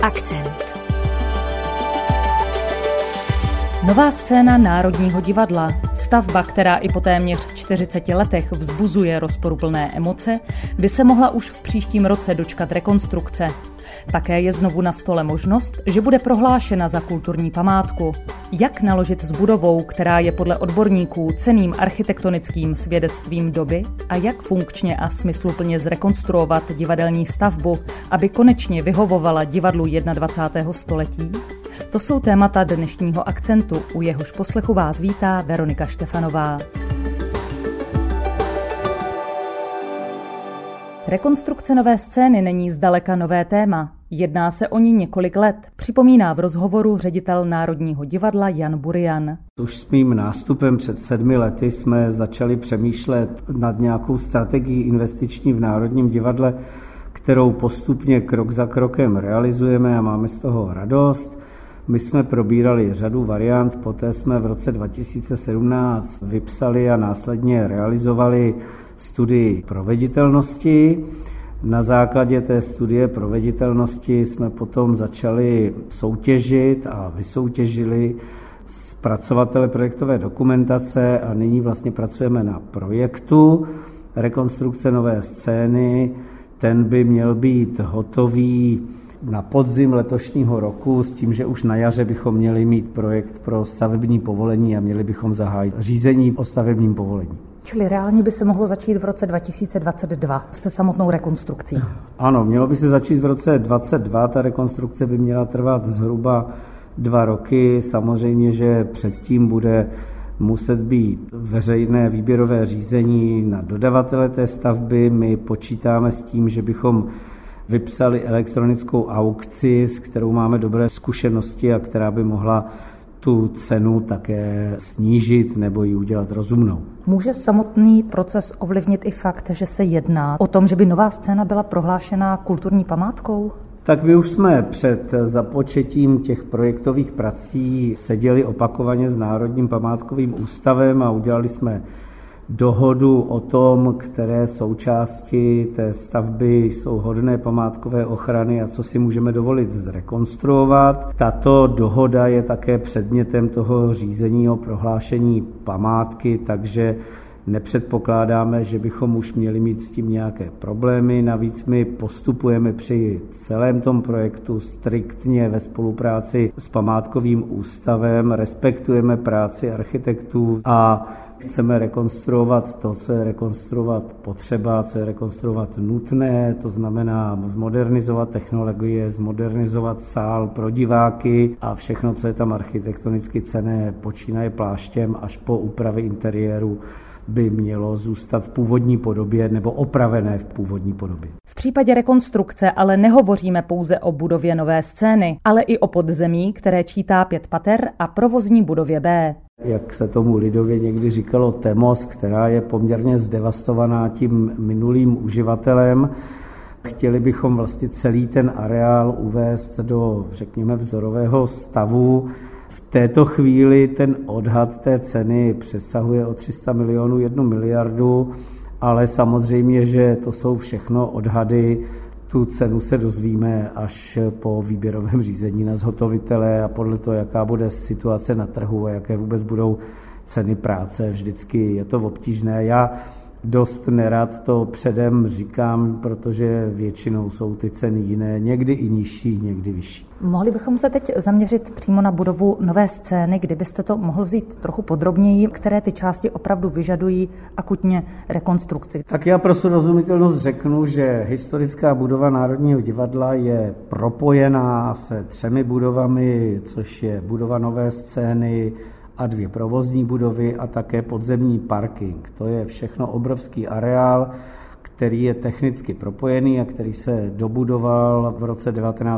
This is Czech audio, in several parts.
Akcent. Nová scéna Národního divadla, stavba, která i po téměř 40 letech vzbuzuje rozporuplné emoce, by se mohla už v příštím roce dočkat rekonstrukce. Také je znovu na stole možnost, že bude prohlášena za kulturní památku. Jak naložit s budovou, která je podle odborníků cenným architektonickým svědectvím doby, a jak funkčně a smysluplně zrekonstruovat divadelní stavbu, aby konečně vyhovovala divadlu 21. století? To jsou témata dnešního Akcentu, u jehož poslechu vás vítá Veronika Štefanová. Rekonstrukce Nové scény není zdaleka nové téma. Jedná se o ní několik let, připomíná v rozhovoru ředitel Národního divadla Jan Burian. Už s mým nástupem před 7 lety jsme začali přemýšlet nad nějakou strategií investiční v Národním divadle, kterou postupně krok za krokem realizujeme a máme z toho radost. My jsme probírali řadu variant, poté jsme v roce 2017 vypsali a následně realizovali studii proveditelnosti. Na základě té studie proveditelnosti jsme potom začali soutěžit a vysoutěžili zpracovatele projektové dokumentace a nyní vlastně pracujeme na projektu rekonstrukce Nové scény. Ten by měl být hotový na podzim letošního roku s tím, že už na jaře bychom měli mít projekt pro stavební povolení a měli bychom zahájit řízení o stavebním povolení. Čili reálně by se mohlo začít v roce 2022 se samotnou rekonstrukcí. Ano, mělo by se začít v roce 2022, ta rekonstrukce by měla trvat zhruba 2 roky. Samozřejmě, že předtím bude muset být veřejné výběrové řízení na dodavatele té stavby. My počítáme s tím, že bychom vypsali elektronickou aukci, s kterou máme dobré zkušenosti a která by mohla tu cenu také snížit nebo ji udělat rozumnou. Může samotný proces ovlivnit i fakt, že se jedná o tom, že by Nová scéna byla prohlášena kulturní památkou? Tak my už jsme před započetím těch projektových prací seděli opakovaně s Národním památkovým ústavem a udělali jsme dohodu o tom, které součásti té stavby jsou hodné památkové ochrany a co si můžeme dovolit zrekonstruovat. Tato dohoda je také předmětem toho řízení o prohlášení památky, takže nepředpokládáme, že bychom už měli mít s tím nějaké problémy. Navíc my postupujeme při celém tom projektu striktně ve spolupráci s památkovým ústavem, respektujeme práci architektů a chceme rekonstruovat to, co je rekonstruovat potřeba, co je rekonstruovat nutné, to znamená zmodernizovat technologie, zmodernizovat sál pro diváky a všechno, co je tam architektonicky cenné, počínaje pláštěm až po úpravy interiéru, by mělo zůstat v původní podobě nebo opravené v původní podobě. V případě rekonstrukce ale nehovoříme pouze o budově Nové scény, ale i o podzemí, které čítá 5 pater, a provozní budově B. Jak se tomu lidově někdy říkalo Temos, která je poměrně zdevastovaná tím minulým uživatelem. Chtěli bychom vlastně celý ten areál uvést do, řekněme, vzorového stavu. V této chvíli ten odhad té ceny přesahuje o 300 milionů 1 miliardu, ale samozřejmě, že to jsou všechno odhady. Tu cenu se dozvíme až po výběrovém řízení na zhotovitele a podle toho, jaká bude situace na trhu a jaké vůbec budou ceny práce. Vždycky je to obtížné. Já dost nerad to předem říkám, protože většinou jsou ty ceny jiné, někdy i nižší, někdy vyšší. Mohli bychom se teď zaměřit přímo na budovu Nové scény, kdybyste to mohl vzít trochu podrobněji, které ty části opravdu vyžadují akutně rekonstrukci. Tak já pro srozumitelnost řeknu, že historická budova Národního divadla je propojená se 3 budovami, což je budova Nové scény a 2 provozní budovy a také podzemní parking. To je všechno obrovský areál, který je technicky propojený a který se dobudoval v roce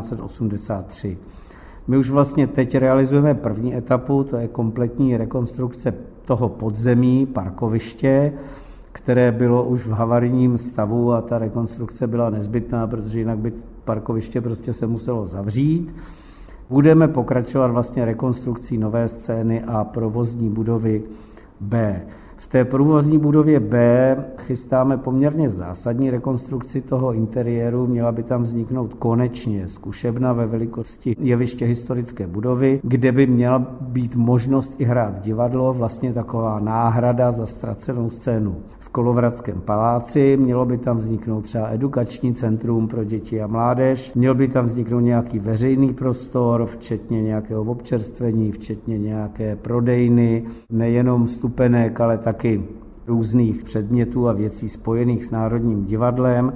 1983. My už vlastně teď realizujeme první etapu, to je kompletní rekonstrukce toho podzemí, parkoviště, které bylo už v havarijním stavu a ta rekonstrukce byla nezbytná, protože jinak by parkoviště prostě se muselo zavřít. Budeme pokračovat vlastně rekonstrukcí Nové scény a provozní budovy B. V V té průvozní budově B chystáme poměrně zásadní rekonstrukci toho interiéru. Měla by tam vzniknout konečně zkušebna ve velikosti jeviště historické budovy, kde by měla být možnost i hrát divadlo, vlastně taková náhrada za ztracenou scénu v Kolovratském paláci. Mělo by tam vzniknout třeba edukační centrum pro děti a mládež. Měl by tam vzniknout nějaký veřejný prostor, včetně nějakého občerstvení, včetně nějaké prodejny, nejenom vstupenek, ale taky různých předmětů a věcí spojených s Národním divadlem.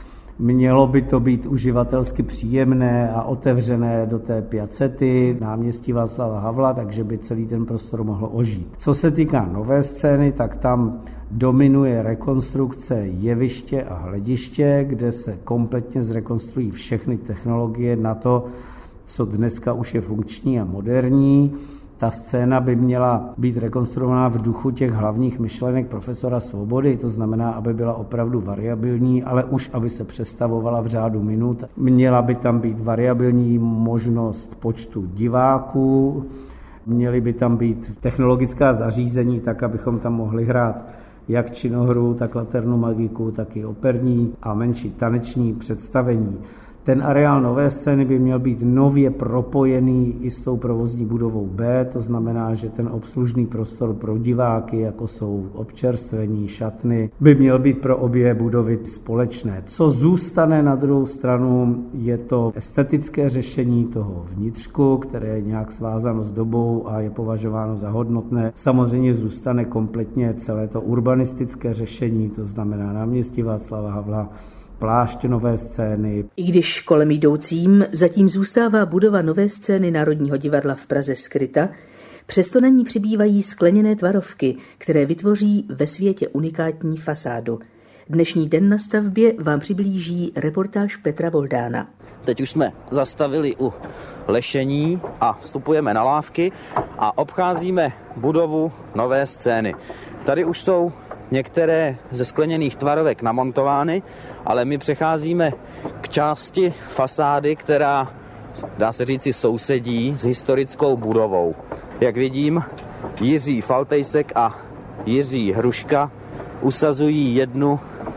Mělo by to být uživatelsky příjemné a otevřené do té piacety náměstí Václava Havla, takže by celý ten prostor mohl ožít. Co se týká Nové scény, tak tam dominuje rekonstrukce jeviště a hlediště, kde se kompletně zrekonstruují všechny technologie na to, co dneska už je funkční a moderní. Ta scéna by měla být rekonstruovaná v duchu těch hlavních myšlenek profesora Svobody, to znamená, aby byla opravdu variabilní, ale už aby se přestavovala v řádu minut. Měla by tam být variabilní možnost počtu diváků, měly by tam být technologická zařízení, tak abychom tam mohli hrát jak činohru, tak laternu magiku, tak i operní a menší taneční představení. Ten areál Nové scény by měl být nově propojený i s tou provozní budovou B, to znamená, že ten obslužný prostor pro diváky, jako jsou občerstvení, šatny, by měl být pro obě budovy společné. Co zůstane na druhou stranu, je to estetické řešení toho vnitřku, které je nějak svázáno s dobou a je považováno za hodnotné. Samozřejmě zůstane kompletně celé to urbanistické řešení, to znamená náměstí Václava Havla, plášť Nové scény. I když kolem jdoucím zatím zůstává budova Nové scény Národního divadla v Praze skryta, přesto na ní přibývají skleněné tvarovky, které vytvoří ve světě unikátní fasádu. Dnešní den na stavbě vám přiblíží reportáž Petra Voldána. Teď už jsme zastavili u lešení a vstupujeme na lávky a obcházíme budovu Nové scény. Tady už jsou některé ze skleněných tvarovek namontovány, ale my přecházíme k části fasády, která, dá se říci, sousedí s historickou budovou. Jak vidím, Jiří Faltejsek a Jiří Hruška usazují jednu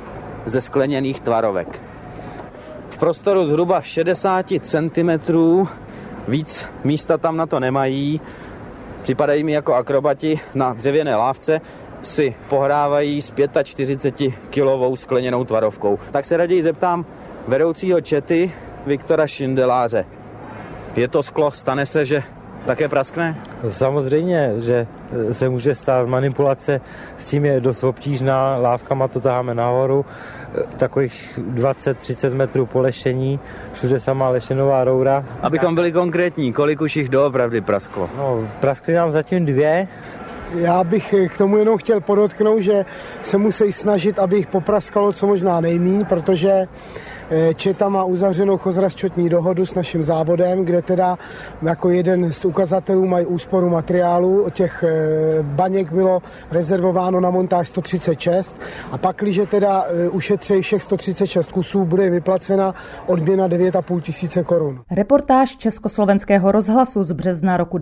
ze skleněných tvarovek. V prostoru zhruba 60 cm, víc místa tam na to nemají, připadají mi jako akrobati na dřevěné lávce, si pohrávají s 45kilovou skleněnou tvarovkou. Tak se raději zeptám vedoucího čety Viktora Šindeláře. Je to sklo, stane se, že také praskne? Samozřejmě, že se může stát manipulace, s tím je dost obtížná, lávkama to taháme nahoru, takových 20-30 metrů po lešení, všude samá lešenová roura. Abychom byli konkrétní, kolik už jich doopravdy prasklo? No, praskly nám zatím 2. Já bych k tomu jenom chtěl podotknout, že se musí snažit, aby jich popraskalo co možná nejmíň, protože Četa má uzavřenou chozrazčotní dohodu s naším závodem, kde teda jako jeden z ukazatelů mají úsporu materiálu. Těch baněk bylo rezervováno na montáž 136 a pak, když teda ušetří všech 136 kusů, bude vyplacena odměna 9,5 tisíce korun. Reportáž Československého rozhlasu z března roku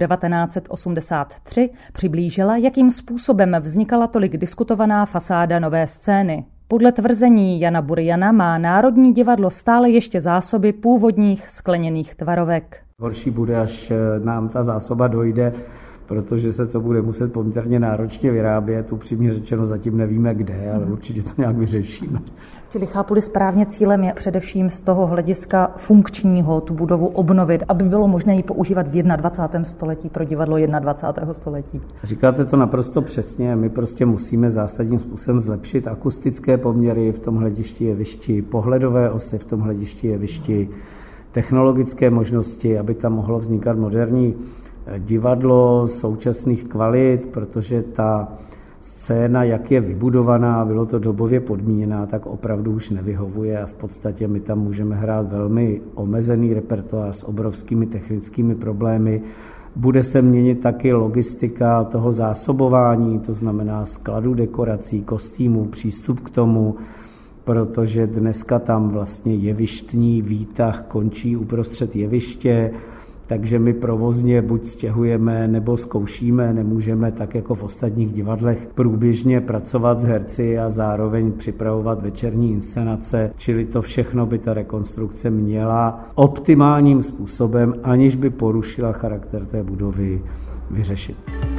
1983 přiblížila, jakým způsobem vznikala tolik diskutovaná fasáda Nové scény. Podle tvrzení Jana Buriana má Národní divadlo stále ještě zásoby původních skleněných tvarovek. Horší bude, až nám ta zásoba dojde, protože se to bude muset poměrně náročně vyrábět. Upřímně řečeno zatím nevíme kde, ale určitě to nějak vyřešíme. Čili chápu-li správně, cílem je především z toho hlediska funkčního tu budovu obnovit, aby bylo možné ji používat v 21. století pro divadlo 21. století. Říkáte to naprosto přesně. My prostě musíme zásadním způsobem zlepšit akustické poměry v tom hledišti jevišti, pohledové osy v tom hledišti jevišti, technologické možnosti, aby tam mohlo vznikat moderní divadlo současných kvalit, protože ta scéna, jak je vybudovaná, bylo to dobově podmíněná, tak opravdu už nevyhovuje a v podstatě my tam můžeme hrát velmi omezený repertoár s obrovskými technickými problémy. Bude se měnit taky logistika toho zásobování, to znamená skladu dekorací, kostýmů, přístup k tomu, protože dneska tam vlastně jevištní výtah končí uprostřed jeviště, takže my provozně buď stěhujeme nebo zkoušíme, nemůžeme tak jako v ostatních divadlech průběžně pracovat s herci a zároveň připravovat večerní inscenace, čili to všechno by ta rekonstrukce měla optimálním způsobem, aniž by porušila charakter té budovy, vyřešit.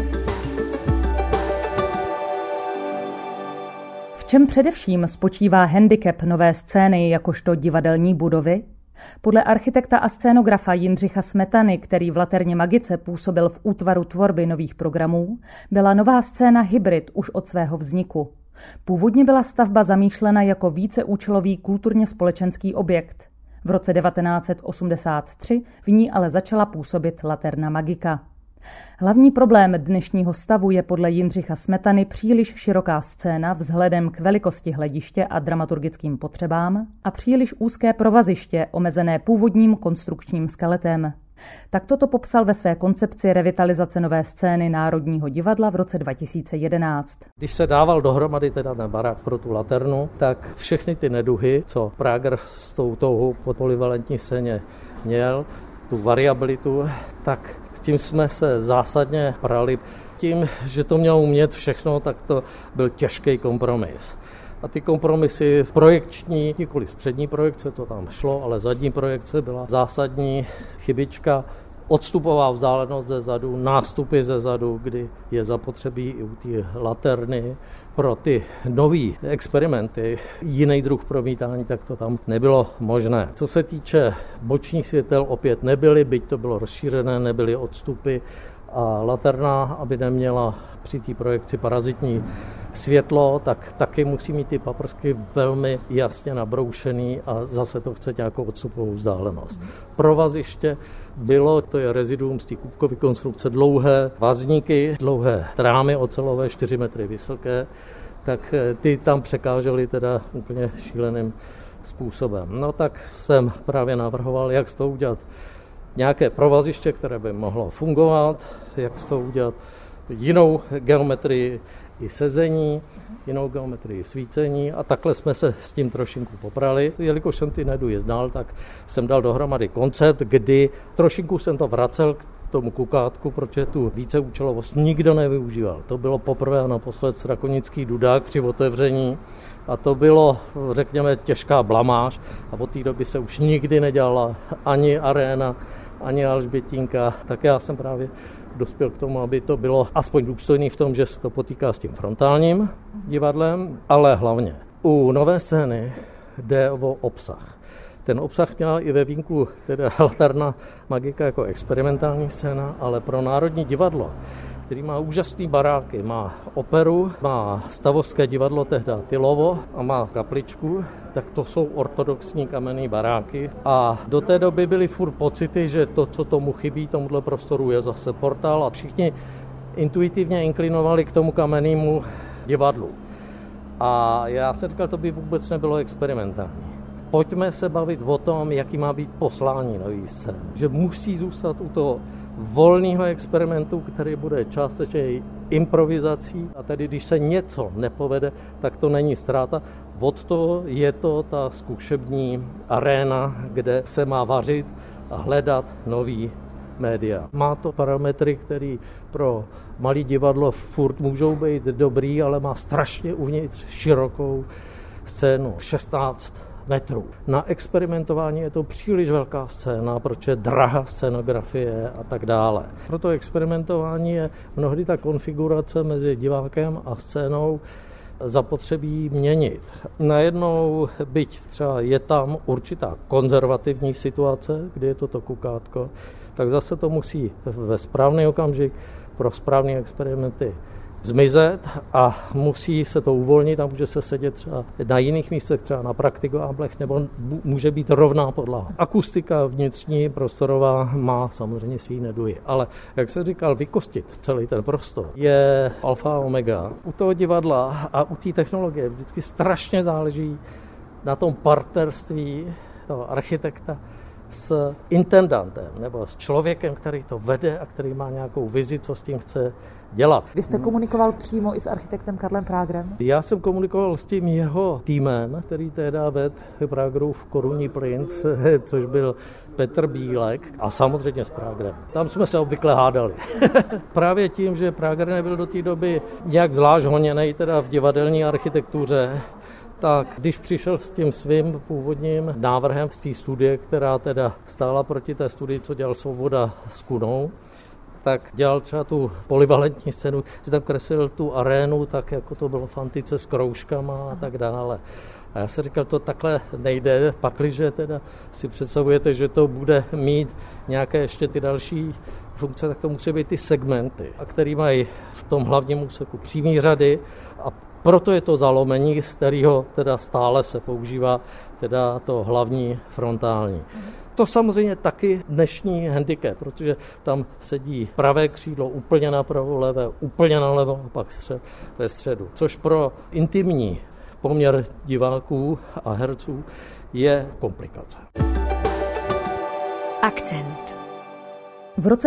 V čem především spočívá handicap nové scény jakožto divadelní budovy? Podle architekta a scénografa Jindřicha Smetany, který v Laterně Magice působil v útvaru tvorby nových programů, byla nová scéna hybrid už od svého vzniku. Původně byla stavba zamýšlena jako víceúčelový kulturně společenský objekt. V roce 1983 v ní ale začala působit Laterna Magica. Hlavní problém dnešního stavu je podle Jindřicha Smetany příliš široká scéna vzhledem k velikosti hlediště a dramaturgickým potřebám a příliš úzké provaziště omezené původním konstrukčním skeletem. Tak toto popsal ve své koncepci revitalizace nové scény Národního divadla v roce 2011. Když se dával dohromady teda ten barák pro tu Laternu, tak všechny ty neduhy, co Prager s tou touhou po polivalentní scéně měl, tu variabilitu, tak tím jsme se zásadně prali. Tím, že to mělo umět všechno, tak to byl těžký kompromis. A ty kompromisy projekční, nikoli z přední projekce, to tam šlo, ale zadní projekce byla zásadní chybička. Odstupová vzdálenost ze zadu, nástupy ze zadu, kdy je zapotřebí i u té Laterny pro ty nový experimenty, jiný druh promítání, tak to tam nebylo možné. Co se týče bočních světel, opět nebyly, byť to bylo rozšířené, nebyly odstupy a Laterna, aby neměla při té projekci parazitní světlo, tak taky musí mít ty paprsky velmi jasně nabroušený a zase to chce nějakou odstupovou vzdálenost. Provaziště bylo, to je reziduum z té kubkové konstrukce, dlouhé vazníky, dlouhé trámy ocelové, 4 metry vysoké, tak ty tam překážely teda úplně šíleným způsobem. No tak jsem právě navrhoval, jak z toho udělat nějaké provaziště, které by mohlo fungovat, jak z toho udělat jinou geometrii i sezení, jinou geometrii svícení a takhle jsme se s tím trošinku poprali. Jelikož jsem ty neduhy znal, tak jsem dal dohromady koncept, kdy trošinku jsem to vracel k tomu kukátku, protože tu víceúčelovost nikdo nevyužíval. To bylo poprvé a naposled Strakonický dudák při otevření a to bylo, řekněme, těžká blamáž a od té doby se už nikdy nedělala ani aréna, ani Alžbětínka, tak já jsem právě dospěl k tomu, aby to bylo aspoň důstojný v tom, že se to potýká s tím frontálním divadlem, ale hlavně u nové scény jde o obsah. Ten obsah měla i ve vínku teda Laterna Magica jako experimentální scéna, ale pro Národní divadlo, který má úžasný baráky, má operu, má stavovské divadlo tehda Tylovo a má kapličku, tak to jsou ortodoxní kamenné baráky. A do té doby byly furt pocity, že to, co tomu chybí, tomuhle prostoru je zase portál a všichni intuitivně inklinovali k tomu kamennému divadlu. A já jsem říkal, to by vůbec nebylo experimentální. Pojďme se bavit o tom, jaký má být poslání nový scén. Že musí zůstat u toho volného experimentu, který bude částečně improvizací. A tedy, když se něco nepovede, tak to není ztráta. Od toho je to ta zkušební aréna, kde se má vařit a hledat nový média. Má to parametry, které pro malé divadlo furt můžou být dobrý, ale má strašně uvnitř širokou scénu, 16 metrů. Na experimentování je to příliš velká scéna, protože drahá scenografie a tak dále. Proto experimentování je mnohdy ta konfigurace mezi divákem a scénou zapotřebí měnit. Najednou, byť třeba je tam určitá konzervativní situace, kdy je to kukátko, tak zase to musí ve správný okamžik pro správné experimenty zmizet a musí se to uvolnit a může se sedět třeba na jiných místech, třeba na praktikoáblech, nebo může být rovná podlaha. Akustika vnitřní, prostorová má samozřejmě svý neduhy, ale jak jsem říkal, vykostit celý ten prostor je alfa a omega. U toho divadla a u té technologie vždycky strašně záleží na tom partnerství toho architekta s intendantem nebo s člověkem, který to vede a který má nějakou vizi, co s tím chce dělat. Vy jste komunikoval přímo i s architektem Karlem Pragerem? Já jsem komunikoval s tím jeho týmem, který teda vedl Pragerův korunní princ, což byl Petr Bílek, a samozřejmě s Pragerem. Tam jsme se obvykle hádali. Právě tím, že Prager nebyl do té doby nějak zvlášť honěnej teda v divadelní architektuře, tak když přišel s tím svým původním návrhem z té studie, která teda stála proti té studii, co dělal Svoboda s Kunou, tak dělal třeba tu polyvalentní scénu, že tam kreslil tu arénu, tak jako to bylo v antice s kroužkama a tak dále. A já jsem říkal, to takhle nejde, pakliže teda si představujete, že to bude mít nějaké ještě ty další funkce, tak to musí být ty segmenty, a který mají v tom hlavním úseku přímý řady, a proto je to zalomení, z kterého teda stále se používá teda to hlavní frontální. To samozřejmě taky dnešní handicap, protože tam sedí pravé křídlo úplně napravo, levé úplně nalevo a pak ve středu. Což pro intimní poměr diváků a herců je komplikace. Akcent. V roce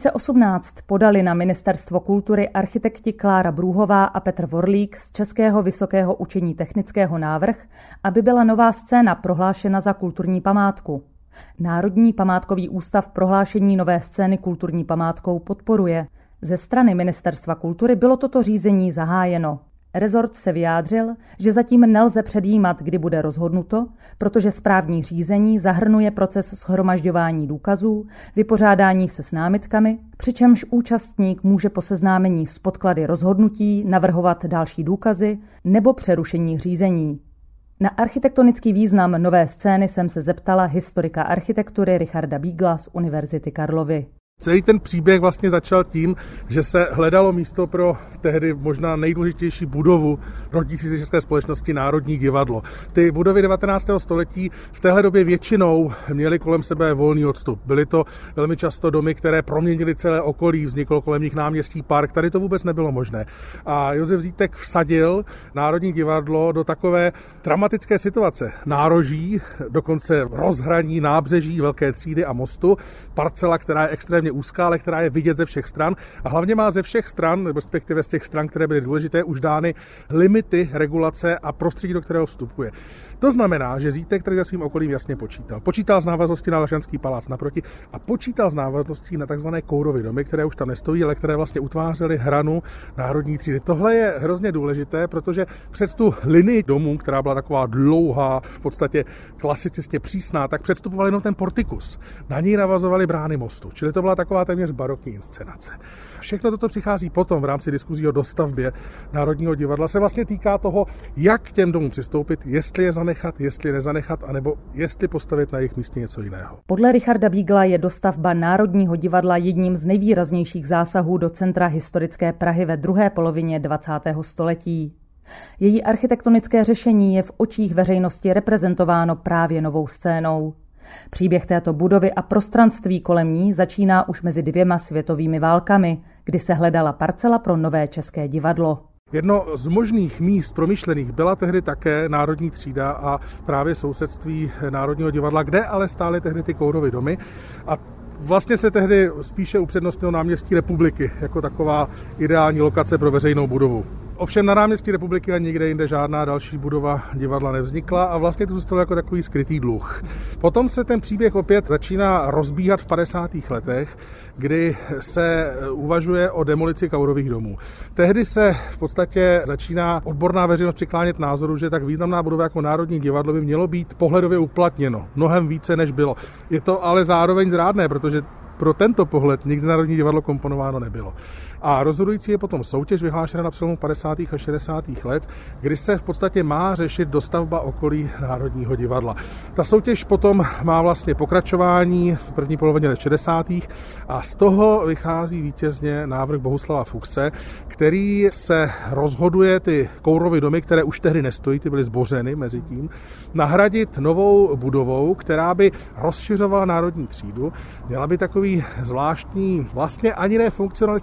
2018 podali na Ministerstvo kultury architekti Klára Brůhová a Petr Vorlík z Českého vysokého učení technického návrh, aby byla nová scéna prohlášena za kulturní památku. Národní památkový ústav prohlášení nové scény kulturní památkou podporuje. Ze strany Ministerstva kultury bylo toto řízení zahájeno. Rezort se vyjádřil, že zatím nelze předjímat, kdy bude rozhodnuto, protože správní řízení zahrnuje proces shromažďování důkazů, vypořádání se s námitkami, přičemž účastník může po seznámení s podklady rozhodnutí navrhovat další důkazy nebo přerušení řízení. Na architektonický význam nové scény jsem se zeptala historika architektury Richarda Bígla z Univerzity Karlovy. Celý ten příběh vlastně začal tím, že se hledalo místo pro tehdy možná nejdůležitější budovu rodící se české společnosti Národní divadlo. Ty budovy 19. století v téhle době většinou měly kolem sebe volný odstup. Byly to velmi často domy, které proměnily celé okolí, vzniklo kolem nich náměstí, park, tady to vůbec nebylo možné. A Josef Zítek vsadil Národní divadlo do takové dramatické situace. Nároží, dokonce rozhraní nábřeží Velké třídy a mostu, parcela, která je extrémně úzká, ale která je vidět ze všech stran a hlavně má ze všech stran, respektive z těch stran, které byly důležité, už dány limity regulace a prostředí, do kterého vstupuje. To znamená, že Zítek tady za svým okolím jasně počítal. Počítal z návaznosti na Lašanský palác naproti a počítal z návazností na takzvané Kourovy domy, které už tam nestojí, ale které vlastně utvářely hranu Národní třídy. Tohle je hrozně důležité, protože před tu linii domů, která byla taková dlouhá, v podstatě klasicistně přísná, tak předstupoval jenom ten portikus. Na ní navazovaly brány mostu, čili to byla taková téměř barokní inscenace. Všechno toto přichází potom v rámci diskuzí o dostavbě Národního divadla, se vlastně týká toho, jak k těm domům přistoupit, jestli je zanechat, jestli nezanechat, anebo jestli postavit na jejich místě něco jiného. Podle Richarda Bígla je dostavba Národního divadla jedním z nejvýraznějších zásahů do centra historické Prahy ve druhé polovině 20. století. Její architektonické řešení je v očích veřejnosti reprezentováno právě novou scénou. Příběh této budovy a prostranství kolem ní začíná už mezi 2 světovými válkami, kdy se hledala parcela pro nové české divadlo. Jedno z možných míst promyšlených byla tehdy také Národní třída a právě sousedství Národního divadla, kde ale stály tehdy ty Kourovy domy a vlastně se tehdy spíše upřednostnilo náměstí Republiky jako taková ideální lokace pro veřejnou budovu. Ovšem na náměstí Republiky a nikde jinde žádná další budova divadla nevznikla a vlastně to zůstalo jako takový skrytý dluh. Potom se ten příběh opět začíná rozbíhat v 50. letech, kdy se uvažuje o demolici Kourových domů. Tehdy se v podstatě začíná odborná veřejnost přiklánět názoru, že tak významná budova jako Národní divadlo by mělo být pohledově uplatněno, mnohem více než bylo. Je to ale zároveň zrádné, protože pro tento pohled nikdy Národní divadlo komponováno nebylo. A rozhodující je potom soutěž vyhlášená na přelomu 50. a 60. let, kdy se v podstatě má řešit dostavba okolí Národního divadla. Ta soutěž potom má vlastně pokračování v první polovině 60. a z toho vychází vítězně návrh Bohuslava Fuchse, který se rozhoduje ty Kourovy domy, které už tehdy nestojí, ty byly zbořeny mezi tím, nahradit novou budovou, která by rozšiřovala Národní třídu, měla by takový zvláštní, vlastně ani ne funkcionalistický charakter.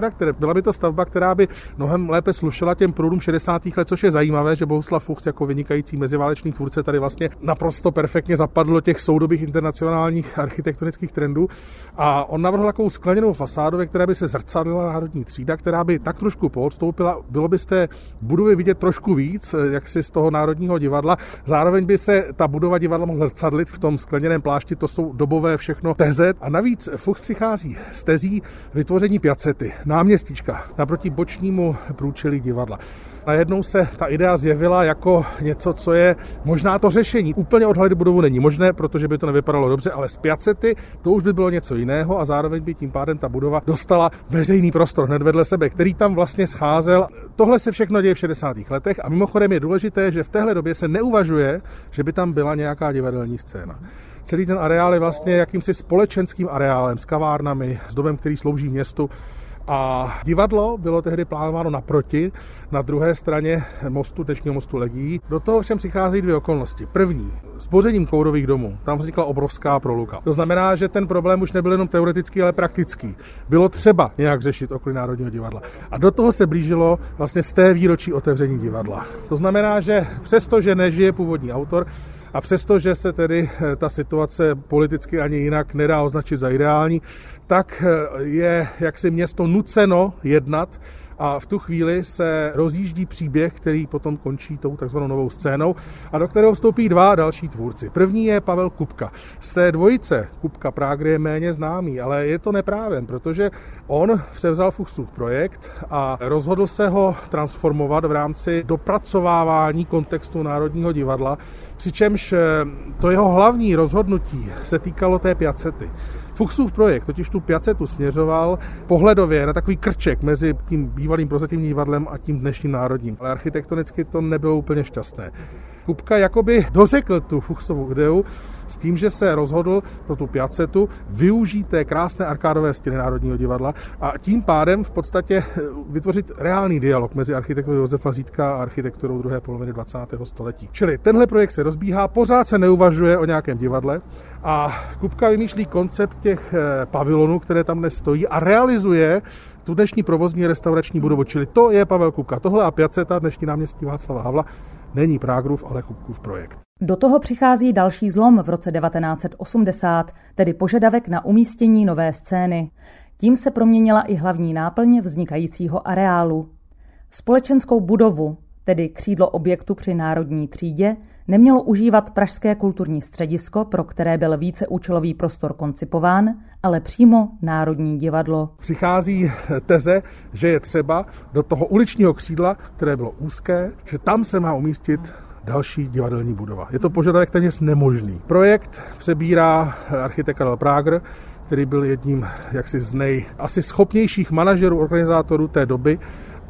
charakter. Byla by to stavba, která by mnohem lépe slušela těm průdům 60. let, což je zajímavé, že Bohuslav Fuchs jako vynikající meziválečný tvůrce tady vlastně naprosto perfektně zapadl do těch soudobých internacionálních architektonických trendů. A on navrhl takovou skleněnou fasádu, ve které by se zrcadlila národní třída, která by tak trošku poodstoupila. Bylo by z té budovy vidět trošku víc, jak si z toho Národního divadla. Zároveň by se ta budova divadla mohla zrcadlit v tom skleněném plášti, to jsou dobové všechno teze. A navíc Fuchs přichází z tezí vytvoření piacety, náměstíčka, naproti bočnímu průčelí divadla. Najednou se ta idea zjevila jako něco, co je možná to řešení. Úplně odhalit budovu není možné, protože by to nevypadalo dobře, ale z piacety to už by bylo něco jiného a zároveň by tím pádem ta budova dostala veřejný prostor hned vedle sebe, který tam vlastně scházel. Tohle se všechno děje v 60. letech a mimochodem je důležité, že v téhle době se neuvažuje, že by tam byla nějaká divadelní scéna. Celý ten areál je vlastně jakýmsi společenským areálem s kavárnami, s domem, který slouží městu. A divadlo bylo tehdy plánováno naproti, na druhé straně mostu, dnešního mostu Legií. Do toho všem přichází dvě okolnosti. První, s bořením kourových domů. Tam vznikla obrovská proluka. To znamená, že ten problém už nebyl jenom teoretický, ale praktický. Bylo třeba nějak řešit okolí Národního divadla. A do toho se blížilo vlastně z té výročí otevření divadla. To znamená, že přesto, že nežije původní autor, a přesto, že se tedy ta situace politicky ani jinak nedá označit za ideální, tak je jaksi město nuceno jednat a v tu chvíli se rozjíždí příběh, který potom končí tou takzvanou novou scénou a do kterého vstoupí dva další tvůrci. První je Pavel Kupka. Z té dvojice Kupka Prager je méně známý, ale je to neprávem, protože on převzal Fuchsův projekt a rozhodl se ho transformovat v rámci dopracovávání kontextu Národního divadla, přičemž to jeho hlavní rozhodnutí se týkalo té piacety. Fuchsův projekt totiž tu piacetu směřoval pohledově na takový krček mezi tím bývalým prozatímním divadlem a tím dnešním národním. Ale architektonicky to nebylo úplně šťastné. Kupka jakoby dořekl tu Fuchsovu ideu s tím, že se rozhodl pro tu piacetu využít té krásné arkádové stěny Národního divadla a tím pádem v podstatě vytvořit reálný dialog mezi architekturou Josefa Zídka a architekturou druhé poloviny 20. století. Čili tenhle projekt se rozbíhá, pořád se neuvažuje o nějakém divadle a Kupka vymýšlí koncept těch pavilonů, které tam dnes stojí a realizuje tu dnešní provozní restaurační budovu, čili to je Pavel Kupka. Tohle a piaceta, dnešní náměstí Václava Havla, není Pragerův, ale Kupkův projekt. Do toho přichází další zlom v roce 1980, tedy požadavek na umístění nové scény. Tím se proměnila i hlavní náplň vznikajícího areálu. Společenskou budovu, tedy křídlo objektu při Národní třídě, nemělo užívat Pražské kulturní středisko, pro které byl víceúčelový prostor koncipován, ale přímo Národní divadlo. Přichází teze, že je třeba do toho uličního křídla, které bylo úzké, že tam se má umístit další divadelní budova. Je to požadavek téměř nemožný. Projekt přebírá architekt Karel Prager, který byl jedním jaksi z asi schopnějších manažerů, organizátorů té doby,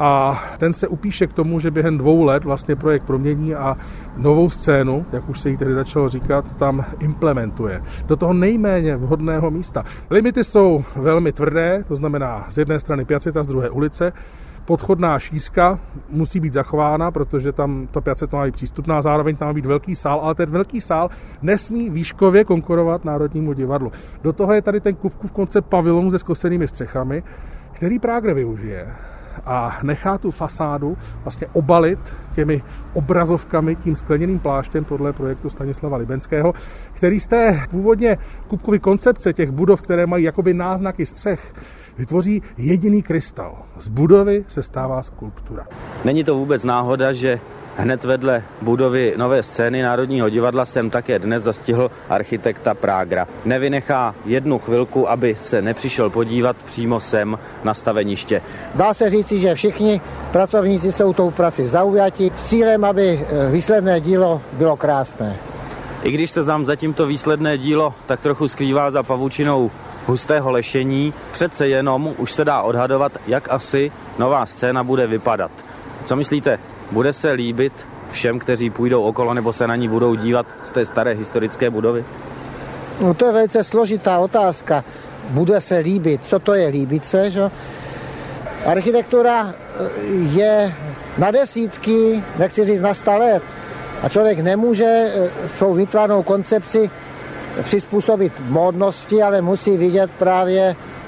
a ten se upíše k tomu, že během 2 let vlastně projekt promění a novou scénu, jak už se jí tehdy začalo říkat, tam implementuje. Do toho nejméně vhodného místa. Limity jsou velmi tvrdé, to znamená z jedné strany piaceta, z druhé ulice. Podchodná šířka musí být zachována, protože tam ta piaceta má být přístupná, zároveň tam má být velký sál, ale ten velký sál nesmí výškově konkurovat Národnímu divadlu. Do toho je tady ten Kupkův koncept pavilonu se skosenými střechami, který Prager využije a nechá tu fasádu vlastně obalit těmi obrazovkami, tím skleněným pláštěm podle projektu Stanislava Libenského, který z té původně Kupkovy koncepce těch budov, které mají jakoby náznaky střech, vytvoří jediný krystal. Z budovy se stává skulptura. Není to vůbec náhoda, že hned vedle budovy nové scény Národního divadla jsem také dnes zastihl architekta Pragera. Nevynechá jednu chvilku, aby se nepřišel podívat přímo sem na staveniště. Dá se říci, že všichni pracovníci jsou tou prací zaujati s cílem, aby výsledné dílo bylo krásné. I když se tam zatím to výsledné dílo tak trochu skrývá za pavučinou hustého lešení, přece jenom už se dá odhadovat, jak asi nová scéna bude vypadat. Co myslíte? Bude se líbit všem, kteří půjdou okolo nebo se na ní budou dívat z té staré historické budovy? No to je velice složitá otázka. Bude se líbit. Co to je líbit se? Že? Architektura je na desítky, nechci říct na 100 let. A člověk nemůže svou výtvarnou koncepci přizpůsobit módnosti, ale musí vidět právě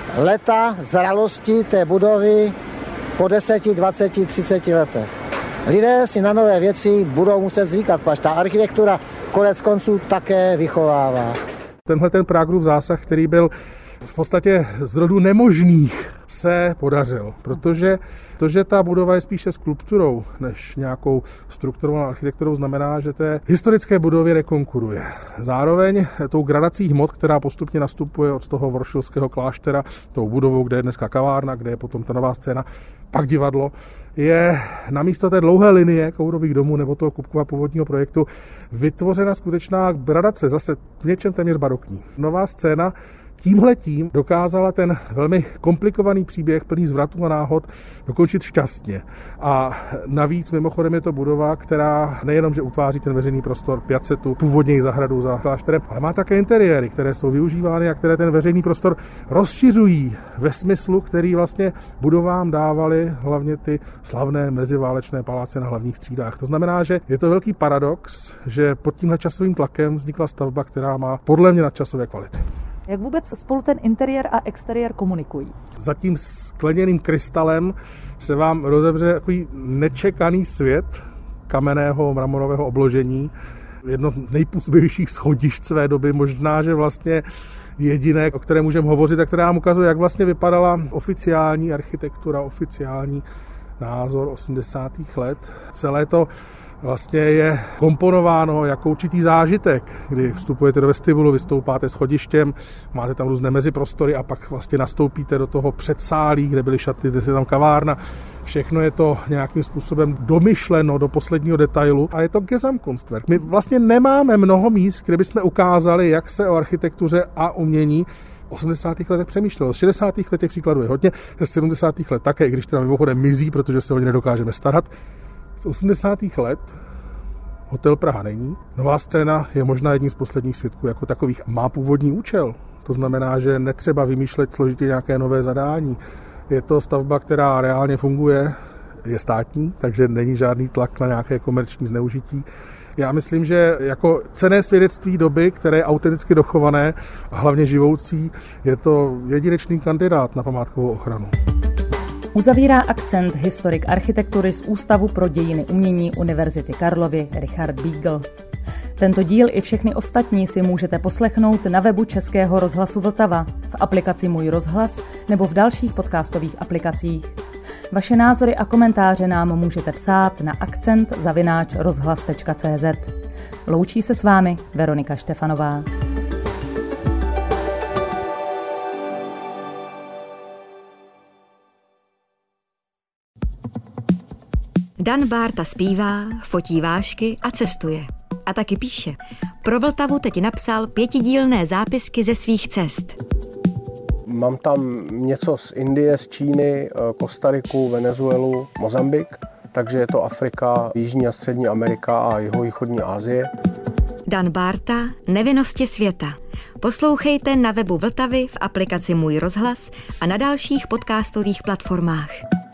leta zralosti té budovy po 10, 20, 30 letech. Lidé si na nové věci budou muset zvykat, protože ta architektura konec konců také vychovává. Tenhle ten Pragerův zásah, který byl v podstatě z rodu nemožných, se podařil, protože to, že ta budova je spíše skulpturou než nějakou strukturovanou architekturou, znamená, že té historické budově nekonkuruje. Zároveň tou gradací hmot, která postupně nastupuje od toho voršilského kláštera, tou budovou, kde je dneska kavárna, kde je potom ta nová scéna, pak divadlo, je namísto té dlouhé linie Kourových domů nebo toho Kupkova původního projektu vytvořena skutečná gradace, zase v něčem téměř barokní. Nová scéna tímhletím dokázala ten velmi komplikovaný příběh plný zvratů a náhod dokončit šťastně. A navíc mimochodem je to budova, která nejenom, že utváří ten veřejný prostor Piacetu, původně zahradu za klášterem, ale má také interiéry, které jsou využívány a které ten veřejný prostor rozšiřují ve smyslu, který vlastně budovám dávaly hlavně ty slavné meziválečné paláce na hlavních třídách. To znamená, že je to velký paradox, že pod tímhle časovým tlakem vznikla stavba, která má podle mě nadčasové kvality. Jak vůbec spolu ten interiér a exteriér komunikují? Za tím skleněným krystalem se vám rozevře takový nečekaný svět kamenného mramorového obložení. Jedno z nejpůsobivějších schodišť své doby, možná, že vlastně jediné, o kterém můžeme hovořit a které nám ukazuje, jak vlastně vypadala oficiální architektura, oficiální názor 80. let. Celé to vlastně je komponováno jako určitý zážitek, kdy vstupujete do vestibulu, vystoupáte schodištěm, máte tam různé meziprostory a pak vlastně nastoupíte do toho předsálí, kde byly šaty, kde je tam kavárna. Všechno je to nějakým způsobem domyšleno do posledního detailu a je to Gesamtkunstwerk. My vlastně nemáme mnoho míst, kde bychom ukázali, jak se o architektuře a umění v 80. letech přemýšlelo. Z 60. letech příkladů je hodně, ze 70. let také, i když teda mimochodem mizí, protože se o ně nedokážeme starat. Z 80. let Hotel Praha není. Nová scéna je možná jedním z posledních svědků jako takových. Má původní účel. To znamená, že netřeba vymýšlet složitě nějaké nové zadání. Je to stavba, která reálně funguje, je státní, takže není žádný tlak na nějaké komerční zneužití. Já myslím, že jako cenné svědectví doby, které je autenticky dochované a hlavně živoucí, je to jedinečný kandidát na památkovou ochranu. Uzavírá Akcent historik architektury z Ústavu pro dějiny umění Univerzity Karlovy Richard Beagle. Tento díl i všechny ostatní si můžete poslechnout na webu Českého rozhlasu Vltava, v aplikaci Můj rozhlas nebo v dalších podcastových aplikacích. Vaše názory a komentáře nám můžete psát na akcent@rozhlas.cz. Loučí se s vámi Veronika Štefanová. Dan Bárta zpívá, fotí vášky a cestuje. A taky píše. Pro Vltavu teď napsal 5dílné zápisky ze svých cest. Mám tam něco z Indie, z Číny, Kostariku, Venezuelu, Mozambik, takže je to Afrika, Jižní a Střední Amerika a jihovýchodní Asie. Dan Bárta, Nevinnosti světa. Poslouchejte na webu Vltavy, v aplikaci Můj rozhlas a na dalších podcastových platformách.